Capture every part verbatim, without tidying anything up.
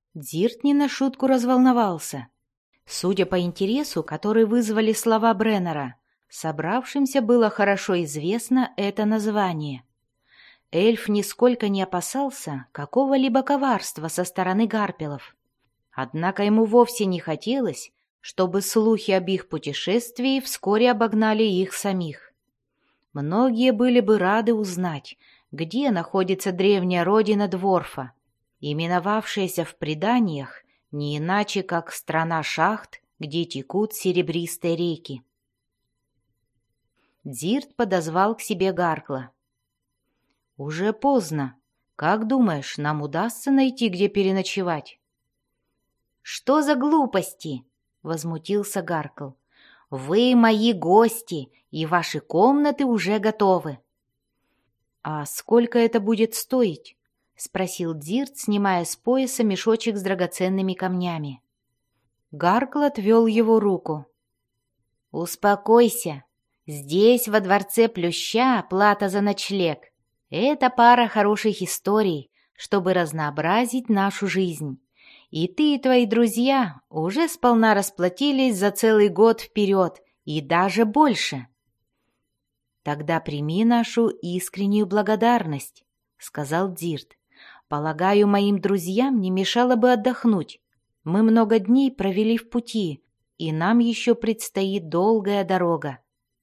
Дзирт не на шутку разволновался. Судя по интересу, который вызвали слова Бреннера, собравшимся было хорошо известно это название. Эльф нисколько не опасался какого-либо коварства со стороны гарпелов. Однако ему вовсе не хотелось, чтобы слухи об их путешествии вскоре обогнали их самих. Многие были бы рады узнать, где находится древняя родина Дворфа, именовавшаяся в преданиях не иначе, как страна шахт, где текут серебристые реки. Дзирт подозвал к себе Гаркла. «Уже поздно. Как думаешь, нам удастся найти, где переночевать?» «Что за глупости?» — возмутился Гаркл. «Вы мои гости, и ваши комнаты уже готовы». «А сколько это будет стоить?» — спросил Дзирт, снимая с пояса мешочек с драгоценными камнями. Гаркл отвел его руку. «Успокойся. Здесь, во дворце Плюща, плата за ночлег. Это пара хороших историй, чтобы разнообразить нашу жизнь. И ты и твои друзья уже сполна расплатились за целый год вперед, и даже больше». «Тогда прими нашу искреннюю благодарность», — сказал Дзирт. «Полагаю, моим друзьям не мешало бы отдохнуть. Мы много дней провели в пути, и нам еще предстоит долгая дорога».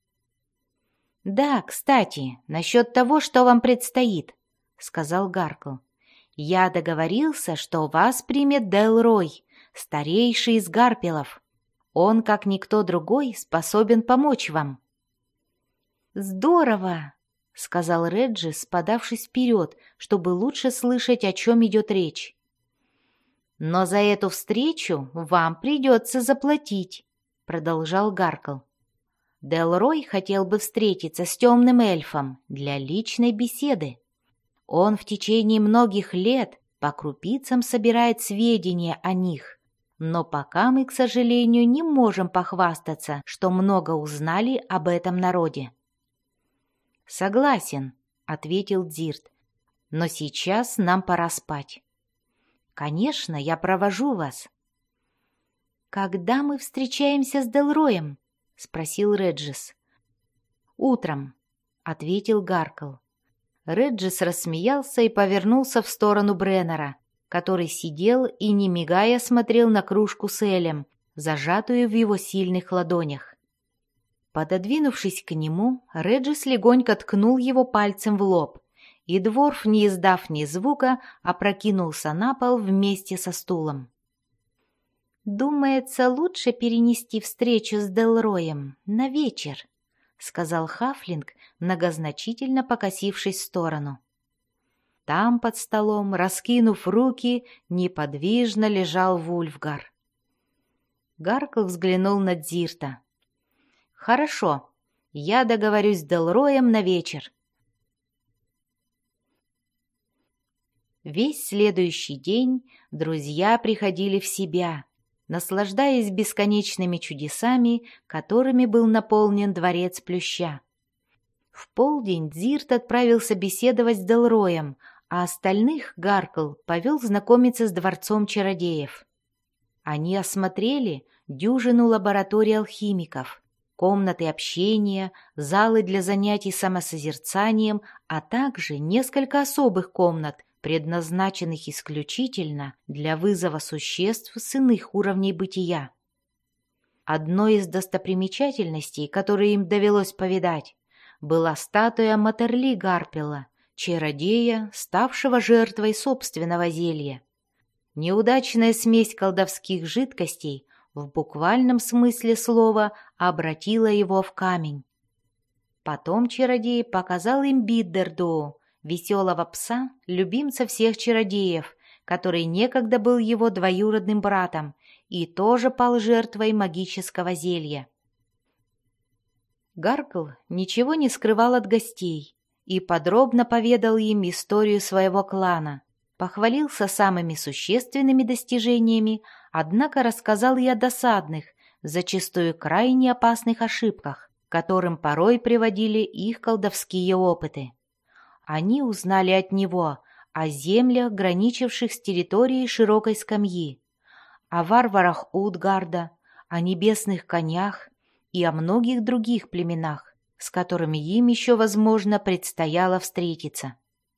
«Да, кстати, насчет того, что вам предстоит», — сказал Гаркл. «Я договорился, что вас примет Делрой, старейший из гарпелов. Он, как никто другой, способен помочь вам». «Здорово!» — сказал Реджис, подавшись вперед, чтобы лучше слышать, о чем идет речь. «Но за эту встречу вам придется заплатить», — продолжал Гаркл. «Делрой хотел бы встретиться с темным эльфом для личной беседы. Он в течение многих лет по крупицам собирает сведения о них, но пока мы, к сожалению, не можем похвастаться, что много узнали об этом народе». «Согласен», — ответил Дзирт, — «но сейчас нам пора спать». «Конечно, я провожу вас». «Когда мы встречаемся с Делроем?» — спросил Реджис. «Утром», — ответил Гаркл. Реджис рассмеялся и повернулся в сторону Бреннера, который сидел и, не мигая, смотрел на кружку с элем, зажатую в его сильных ладонях. Пододвинувшись к нему, Реджис легонько ткнул его пальцем в лоб, и Дворф, не издав ни звука, опрокинулся на пол вместе со стулом. «Думается, лучше перенести встречу с Делроем на вечер», — сказал Хафлинг, многозначительно покосившись в сторону. Там, под столом, раскинув руки, неподвижно лежал Вульфгар. Гаркл взглянул на Дзирта. «Хорошо, я договорюсь с Делроем на вечер». Весь следующий день друзья приходили в себя, наслаждаясь бесконечными чудесами, которыми был наполнен дворец Плюща. В полдень Дзирт отправился беседовать с Делроем, а остальных Гаркл повел знакомиться с дворцом чародеев. Они осмотрели дюжину лабораторий алхимиков, комнаты общения, залы для занятий самосозерцанием, а также несколько особых комнат, предназначенных исключительно для вызова существ с иных уровней бытия. Одной из достопримечательностей, которые им довелось повидать, была статуя Матерли Гарпела, чародея, ставшего жертвой собственного зелья. Неудачная смесь колдовских жидкостей в буквальном смысле слова обратила его в камень. Потом чародей показал им Биддерду, веселого пса, любимца всех чародеев, который некогда был его двоюродным братом и тоже пал жертвой магического зелья. Гаркл ничего не скрывал от гостей и подробно поведал им историю своего клана, похвалился самыми существенными достижениями, однако рассказал и о досадных, зачастую крайне опасных ошибках, к которым порой приводили их колдовские опыты. Они узнали от него о землях, граничивших с территорией широкой скамьи, о варварах Утгарда, о небесных конях и о многих других племенах, с которыми им еще, возможно, предстояло встретиться.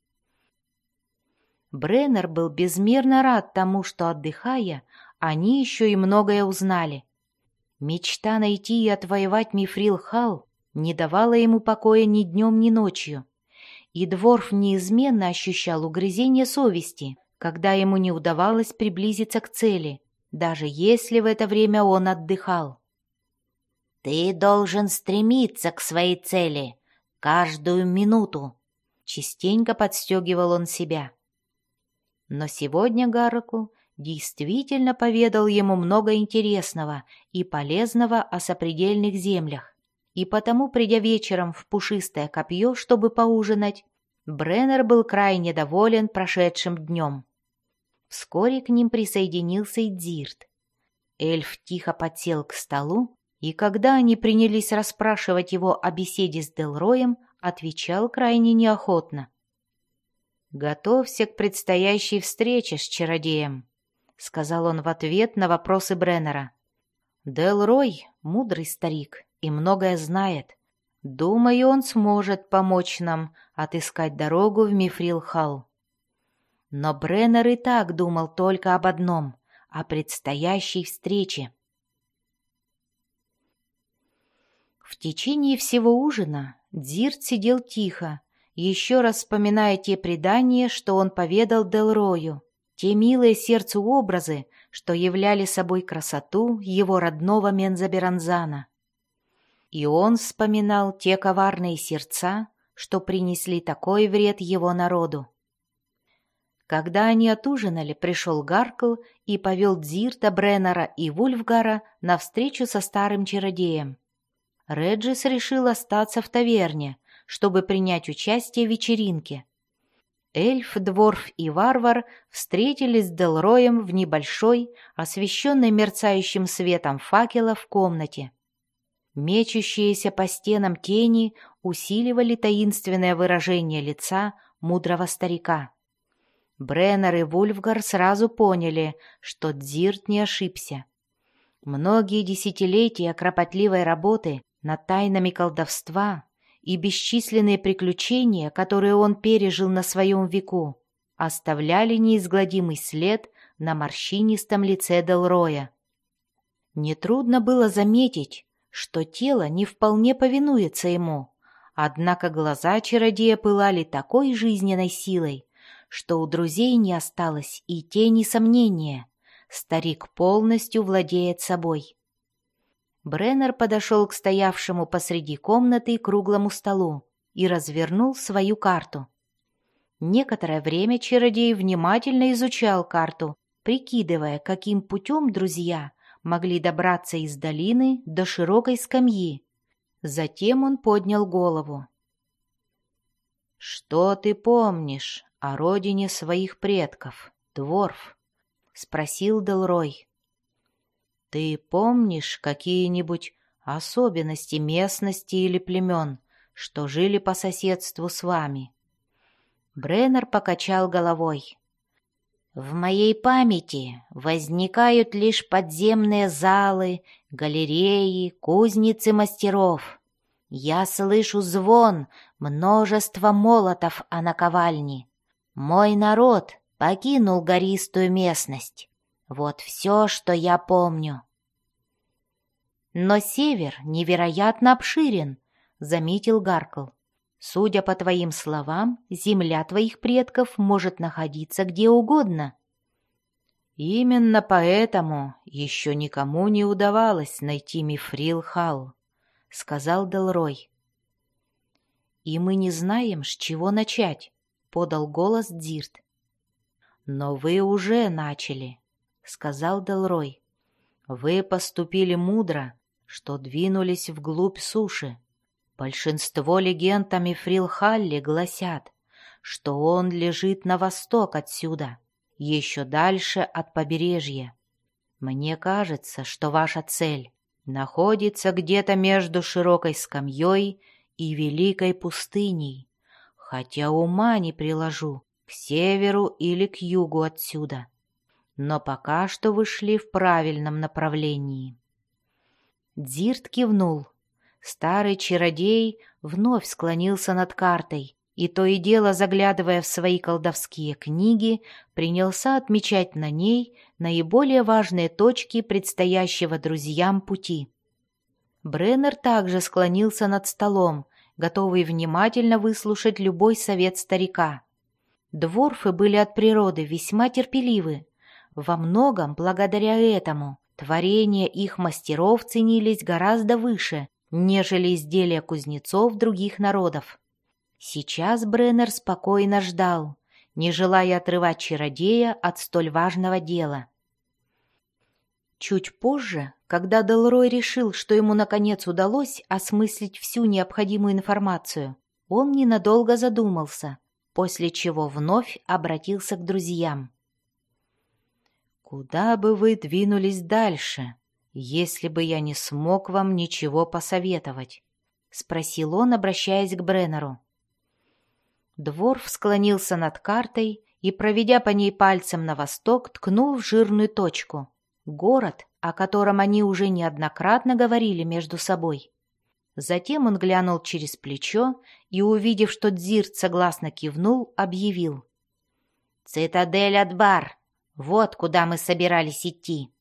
Бреннер был безмерно рад тому, что, отдыхая, они еще и многое узнали. Мечта найти и отвоевать Мифрил-Халл не давала ему покоя ни днем, ни ночью, и Дворф неизменно ощущал угрызение совести, когда ему не удавалось приблизиться к цели, даже если в это время он отдыхал. «Ты должен стремиться к своей цели каждую минуту», — частенько подстегивал он себя. Но сегодня Гаракл действительно поведал ему много интересного и полезного о сопредельных землях, и потому, придя вечером в Пушистое Копье, чтобы поужинать, Бреннер был крайне доволен прошедшим днем. Вскоре к ним присоединился и Дзирт. Эльф тихо подсел к столу, и когда они принялись расспрашивать его о беседе с Делроем, отвечал крайне неохотно. «Готовься к предстоящей встрече с чародеем», — сказал он в ответ на вопросы Бреннера. «Делрой — мудрый старик и многое знает. Думаю, он сможет помочь нам отыскать дорогу в Мифрил-Халл». Но Бреннер и так думал только об одном — о предстоящей встрече. В течение всего ужина Дзирт сидел тихо, еще раз вспоминая те предания, что он поведал Делрою, те милые сердцу образы, что являли собой красоту его родного Мензаберанзана. И он вспоминал те коварные сердца, что принесли такой вред его народу. Когда они отужинали, пришел Гаркл и повел Дзирта, Бреннера и Вульфгара на встречу со старым чародеем. Реджис решил остаться в таверне, чтобы принять участие в вечеринке. Эльф, Дворф и Варвар встретились с Делроем в небольшой, освещенной мерцающим светом факела в комнате. Мечущиеся по стенам тени усиливали таинственное выражение лица мудрого старика. Бреннер и Вульфгар сразу поняли, что Дзирт не ошибся. Многие десятилетия кропотливой работы над тайнами колдовства и бесчисленные приключения, которые он пережил на своем веку, оставляли неизгладимый след на морщинистом лице Делроя. Нетрудно было заметить, что тело не вполне повинуется ему, однако глаза чародея пылали такой жизненной силой, что у друзей не осталось и тени сомнения. Старик полностью владеет собой. Бреннер подошел к стоявшему посреди комнаты круглому столу и развернул свою карту. Некоторое время чародей внимательно изучал карту, прикидывая, каким путем друзья могли добраться из долины до широкой скамьи. Затем он поднял голову. «Что ты помнишь о родине своих предков, Дворф?» — спросил Делрой. «Ты помнишь какие-нибудь особенности местности или племен, что жили по соседству с вами?» Бреннер покачал головой. «В моей памяти возникают лишь подземные залы, галереи, кузницы мастеров. Я слышу звон множества молотов о наковальне. Мой народ покинул гористую местность. Вот все, что я помню». «Но север невероятно обширен», — заметил Гаркл. «Судя по твоим словам, земля твоих предков может находиться где угодно». «Именно поэтому еще никому не удавалось найти Мифрил-Халл», — сказал Делрой. «И мы не знаем, с чего начать», — подал голос Дзирт. «Но вы уже начали», — сказал Делрой. «Вы поступили мудро, что двинулись вглубь суши. Большинство легенд о Мифрил-Халле гласят, что он лежит на восток отсюда, еще дальше от побережья. Мне кажется, что ваша цель находится где-то между широкой скамьей и великой пустыней, хотя ума не приложу, к северу или к югу отсюда. Но пока что вы шли в правильном направлении». Дзирт кивнул. Старый чародей вновь склонился над картой и, то и дело заглядывая в свои колдовские книги, принялся отмечать на ней наиболее важные точки предстоящего друзьям пути. Бреннер также склонился над столом, готовый внимательно выслушать любой совет старика. Дворфы были от природы весьма терпеливы. Во многом благодаря этому творения их мастеров ценились гораздо выше, нежели изделия кузнецов других народов. Сейчас Бреннер спокойно ждал, не желая отрывать чародея от столь важного дела. Чуть позже, когда Делрой решил, что ему наконец удалось осмыслить всю необходимую информацию, он ненадолго задумался, после чего вновь обратился к друзьям. «Куда бы вы двинулись дальше, если бы я не смог вам ничего посоветовать?» — спросил он, обращаясь к Бреннеру. Дворф склонился над картой и, проведя по ней пальцем на восток, ткнул в жирную точку — город, о котором они уже неоднократно говорили между собой. Затем он глянул через плечо и, увидев, что Дзирт согласно кивнул, объявил: «Цитадель Адбар! Вот куда мы собирались идти!»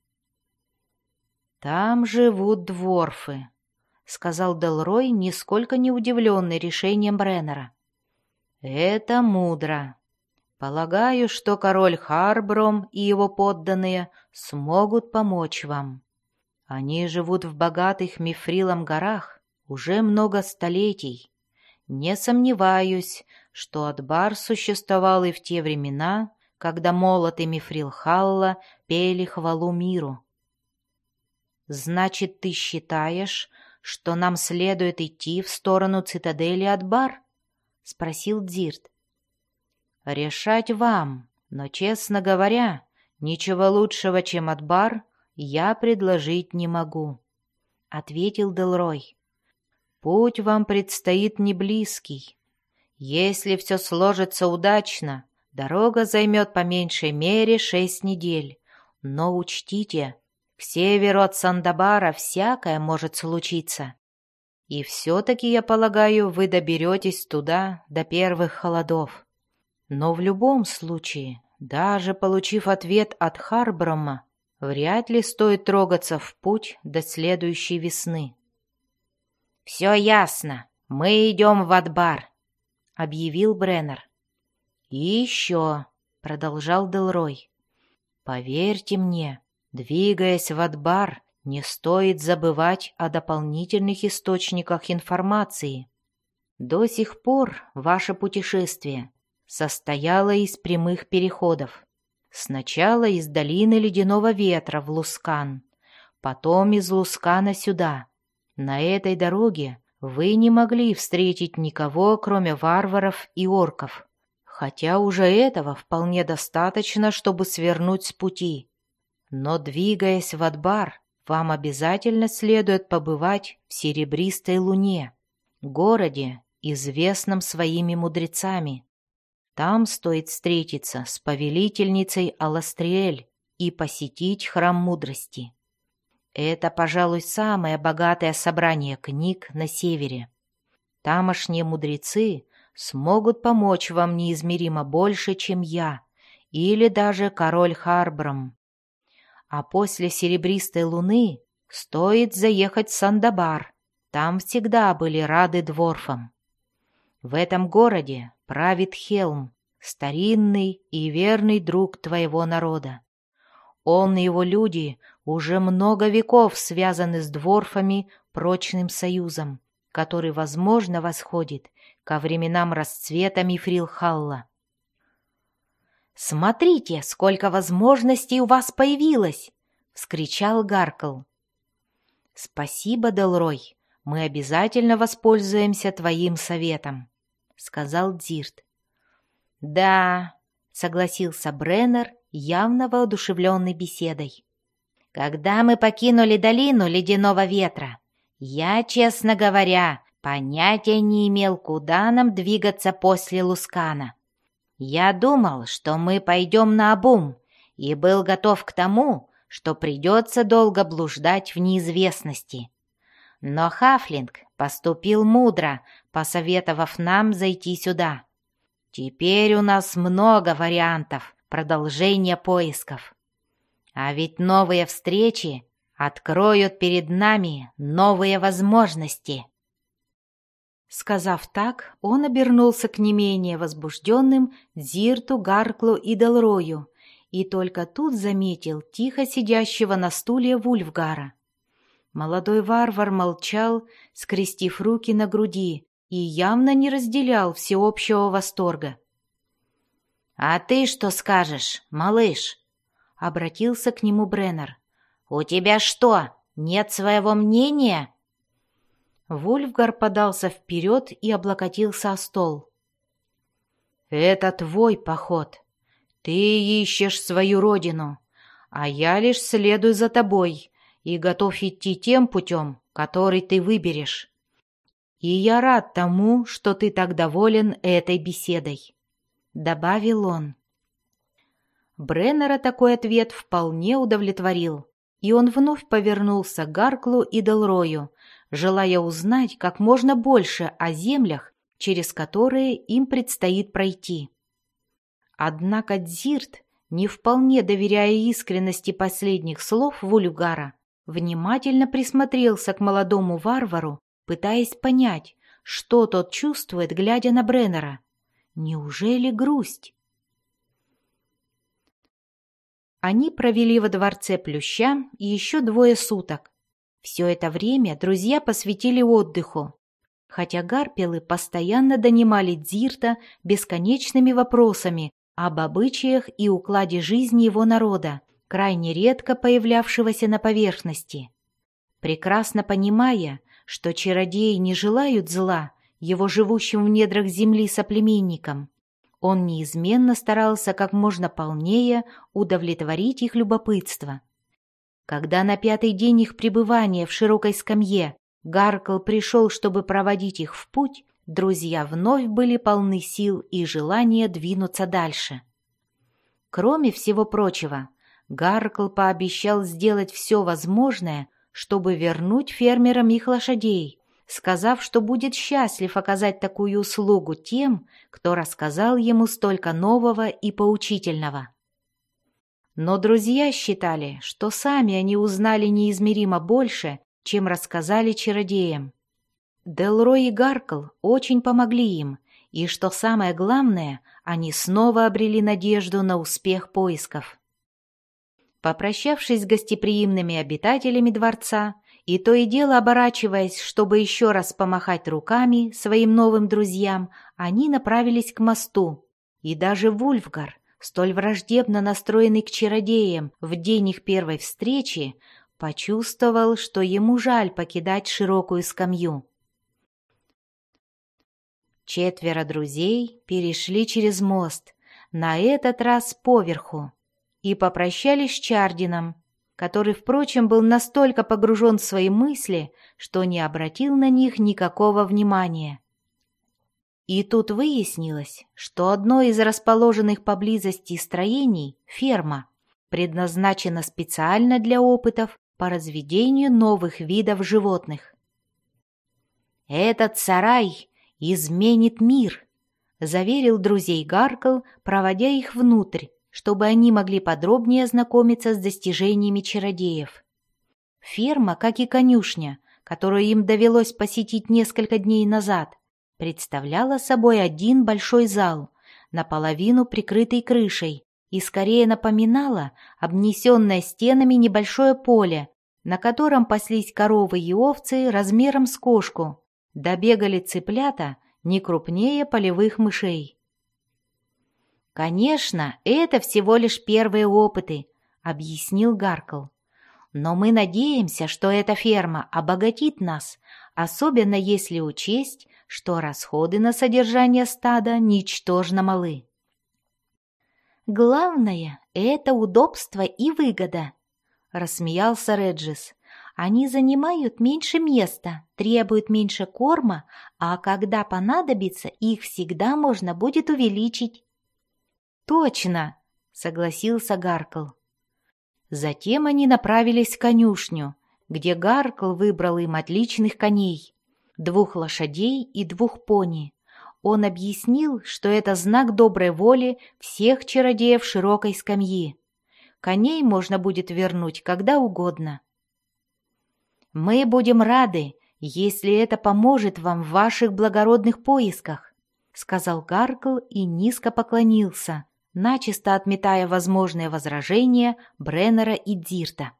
«Там живут дворфы», — сказал Делрой, нисколько не удивленный решением Бреннера. «Это мудро. Полагаю, что король Харбром и его подданные смогут помочь вам. Они живут в богатых Мифрилом горах уже много столетий. Не сомневаюсь, что Адбар существовал и в те времена, когда молот и Мифрил Халла пели хвалу миру». «Значит, ты считаешь, что нам следует идти в сторону цитадели Адбар?» — спросил Дзирт. «Решать вам, но, честно говоря, ничего лучшего, чем Адбар, я предложить не могу», — ответил Делрой. «Путь вам предстоит неблизкий. Если все сложится удачно, дорога займет по меньшей мере шесть недель, но учтите, к северу от Сандабара всякое может случиться. И все-таки, я полагаю, вы доберетесь туда до первых холодов. Но в любом случае, даже получив ответ от Харброма, вряд ли стоит трогаться в путь до следующей весны». «Все ясно, мы идем в Адбар», — объявил Бреннер. «И еще», — продолжал Делрой, — «поверьте мне, двигаясь в Адбар, не стоит забывать о дополнительных источниках информации. До сих пор ваше путешествие состояло из прямых переходов. Сначала из долины Ледяного Ветра в Лускан, потом из Лускана сюда. На этой дороге вы не могли встретить никого, кроме варваров и орков, хотя уже этого вполне достаточно, чтобы свернуть с пути. Но, двигаясь в Адбар, вам обязательно следует побывать в Серебристой Луне, городе, известном своими мудрецами. Там стоит встретиться с повелительницей Аластриэль и посетить храм мудрости. Это, пожалуй, самое богатое собрание книг на севере. Тамошние мудрецы смогут помочь вам неизмеримо больше, чем я, или даже король Харбром. А после Серебристой Луны стоит заехать в Сандабар. Там всегда были рады дворфам. В этом городе правит Хелм, старинный и верный друг твоего народа. Он и его люди уже много веков связаны с дворфами прочным союзом, который, возможно, восходит ко временам расцвета Мифрил-Халла. «Смотрите, сколько возможностей у вас появилось!» — вскричал Гаркл. «Спасибо, Делрой, мы обязательно воспользуемся твоим советом», — сказал Дзирт. «Да», — согласился Бреннер, явно воодушевленный беседой. «Когда мы покинули долину Ледяного Ветра, я, честно говоря, понятия не имел, куда нам двигаться после Лускана. Я думал, что мы пойдем наобум, и был готов к тому, что придется долго блуждать в неизвестности. Но Хафлинг поступил мудро, посоветовав нам зайти сюда. Теперь у нас много вариантов продолжения поисков. А ведь новые встречи откроют перед нами новые возможности». Сказав так, он обернулся к не менее возбужденным Дзирту, Гарклу и Делрою, и только тут заметил тихо сидящего на стуле Вульфгара. Молодой варвар молчал, скрестив руки на груди, и явно не разделял всеобщего восторга. «А ты что скажешь, малыш?» — обратился к нему Бреннер. «У тебя что, нет своего мнения?» Вульфгар подался вперед и облокотился о стол. «Это твой поход. Ты ищешь свою родину, а я лишь следую за тобой и готов идти тем путем, который ты выберешь. И я рад тому, что ты так доволен этой беседой», — добавил он. Бреннера такой ответ вполне удовлетворил, и он вновь повернулся к Гарклу и Делрою, желая узнать как можно больше о землях, через которые им предстоит пройти. Однако Дзирт, не вполне доверяя искренности последних слов Вульфгара, внимательно присмотрелся к молодому варвару, пытаясь понять, что тот чувствует, глядя на Бреннера. Неужели грусть? Они провели во дворце Плюща еще двое суток. Все это время друзья посвятили отдыху, хотя гарпелы постоянно донимали Дзирта бесконечными вопросами об обычаях и укладе жизни его народа, крайне редко появлявшегося на поверхности. Прекрасно понимая, что чародеи не желают зла его живущим в недрах земли соплеменникам, он неизменно старался как можно полнее удовлетворить их любопытство. Когда на пятый день их пребывания в широкой скамье Гаркл пришел, чтобы проводить их в путь, друзья вновь были полны сил и желания двинуться дальше. Кроме всего прочего, Гаркл пообещал сделать все возможное, чтобы вернуть фермерам их лошадей, сказав, что будет счастлив оказать такую услугу тем, кто рассказал ему столько нового и поучительного. Но друзья считали, что сами они узнали неизмеримо больше, чем рассказали чародеям. Делрой и Гаркл очень помогли им, и, что самое главное, они снова обрели надежду на успех поисков. Попрощавшись с гостеприимными обитателями дворца и то и дело оборачиваясь, чтобы еще раз помахать руками своим новым друзьям, они направились к мосту, и даже Вульфгар, столь враждебно настроенный к чародеям в день их первой встречи, почувствовал, что ему жаль покидать широкую скамью. Четверо друзей перешли через мост, на этот раз поверху, и попрощались с Чардином, который, впрочем, был настолько погружен в свои мысли, что не обратил на них никакого внимания. И тут выяснилось, что одно из расположенных поблизости строений, ферма, предназначена специально для опытов по разведению новых видов животных. «Этот сарай изменит мир», — заверил друзей Гаркл, проводя их внутрь, чтобы они могли подробнее ознакомиться с достижениями чародеев. Ферма, как и конюшня, которую им довелось посетить несколько дней назад, представляла собой один большой зал, наполовину прикрытый крышей, и скорее напоминала обнесенное стенами небольшое поле, на котором паслись коровы и овцы размером с кошку, да бегали цыплята не крупнее полевых мышей. «Конечно, это всего лишь первые опыты», — объяснил Гаркл. «Но мы надеемся, что эта ферма обогатит нас, особенно если учесть, что расходы на содержание стада ничтожно малы». «Главное — это удобство и выгода», — рассмеялся Реджис. «Они занимают меньше места, требуют меньше корма, а когда понадобится, их всегда можно будет увеличить». «Точно!» — согласился Гаркл. Затем они направились в конюшню, где Гаркл выбрал им отличных коней, двух лошадей и двух пони. Он объяснил, что это знак доброй воли всех чародеев широкой скамьи. Коней можно будет вернуть когда угодно. «Мы будем рады, если это поможет вам в ваших благородных поисках», — сказал Гаркл и низко поклонился, начисто отметая возможные возражения Бреннера и Дзирта.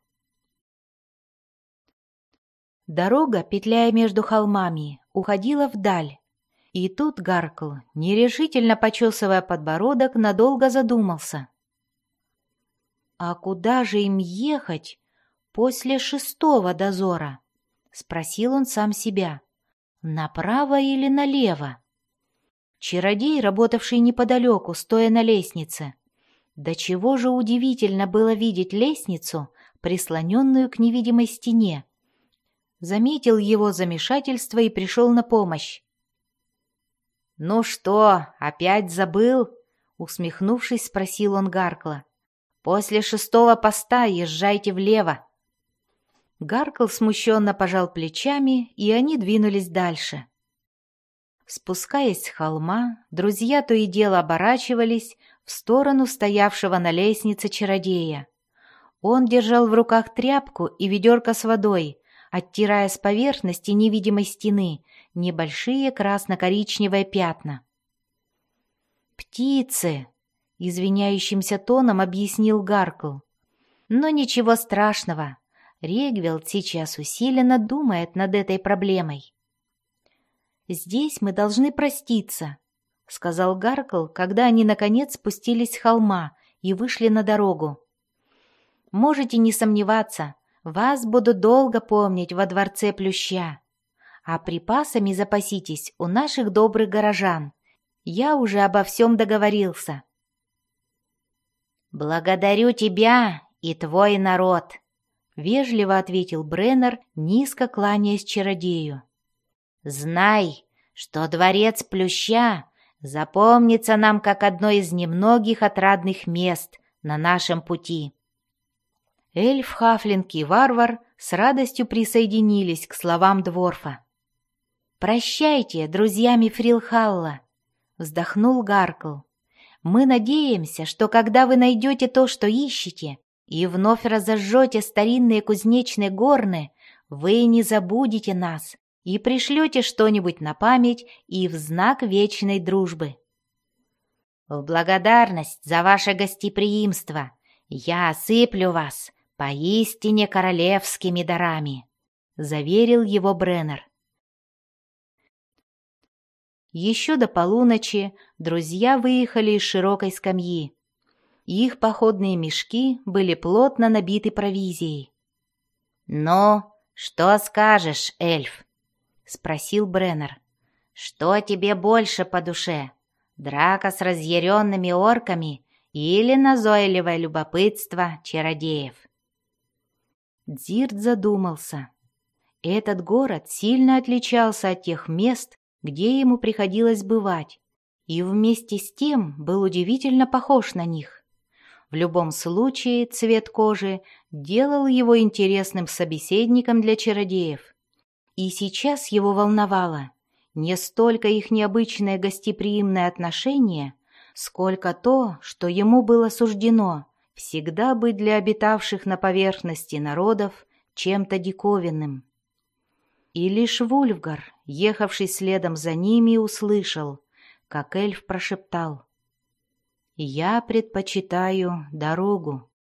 Дорога, петляя между холмами, уходила вдаль, и тут Гаркл, нерешительно почесывая подбородок, надолго задумался. «А куда же им ехать после шестого дозора?» — спросил он сам себя. «Направо или налево?» Чародей, работавший неподалеку, стоя на лестнице. До чего же удивительно было видеть лестницу, прислоненную к невидимой стене. Заметил его замешательство и пришел на помощь. «Ну что, опять забыл?» — усмехнувшись, спросил он Гаркла. «После шестого поста езжайте влево». Гаркл смущенно пожал плечами, и они двинулись дальше. Спускаясь с холма, друзья то и дело оборачивались в сторону стоявшего на лестнице чародея. Он держал в руках тряпку и ведерко с водой, оттирая с поверхности невидимой стены небольшие красно-коричневые пятна. «Птицы!» — извиняющимся тоном объяснил Гаркл. «Но ничего страшного. Регвелд сейчас усиленно думает над этой проблемой». «Здесь мы должны проститься», — сказал Гаркл, когда они наконец спустились с холма и вышли на дорогу. «Можете не сомневаться, вас буду долго помнить во дворце Плюща. А припасами запаситесь у наших добрых горожан. Я уже обо всем договорился». «Благодарю тебя и твой народ», — вежливо ответил Бреннер, низко кланяясь чародею. «Знай, что дворец Плюща запомнится нам как одно из немногих отрадных мест на нашем пути». Эльф, хафлинг и варвар с радостью присоединились к словам дворфа. «Прощайте, друзья Мифрилхалла», — вздохнул Гаркл. «Мы надеемся, что когда вы найдете то, что ищете, и вновь разожжете старинные кузнечные горны, вы не забудете нас и пришлете что-нибудь на память и в знак вечной дружбы. В благодарность за ваше гостеприимство я осыплю вас поистине королевскими дарами», — заверил его Бреннер. Еще до полуночи друзья выехали из широкой скамьи. Их походные мешки были плотно набиты провизией. «Ну, что скажешь, эльф?» — спросил Бреннер. «Что тебе больше по душе? Драка с разъяренными орками или назойливое любопытство чародеев?» Дзирт задумался. Этот город сильно отличался от тех мест, где ему приходилось бывать, и вместе с тем был удивительно похож на них. В любом случае цвет кожи делал его интересным собеседником для чародеев. И сейчас его волновало не столько их необычное гостеприимное отношение, сколько то, что ему было суждено всегда быть для обитавших на поверхности народов чем-то диковинным. И лишь Вульфгар, ехавший следом за ними, услышал, как эльф прошептал: «Я предпочитаю дорогу».